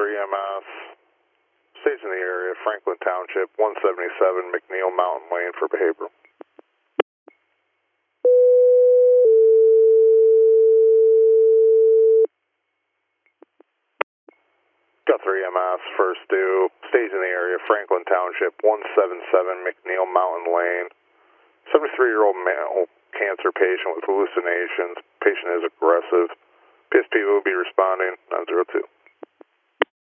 3 EMS. Stage in the area, Franklin Township, 177 McNeil Mountain Lane for behavioral. Got 3 EMS, first due. Stage in the area, Franklin Township, 177 McNeil Mountain Lane. 73-year-old male cancer patient with hallucinations. Patient is aggressive. PSP will be responding, 902.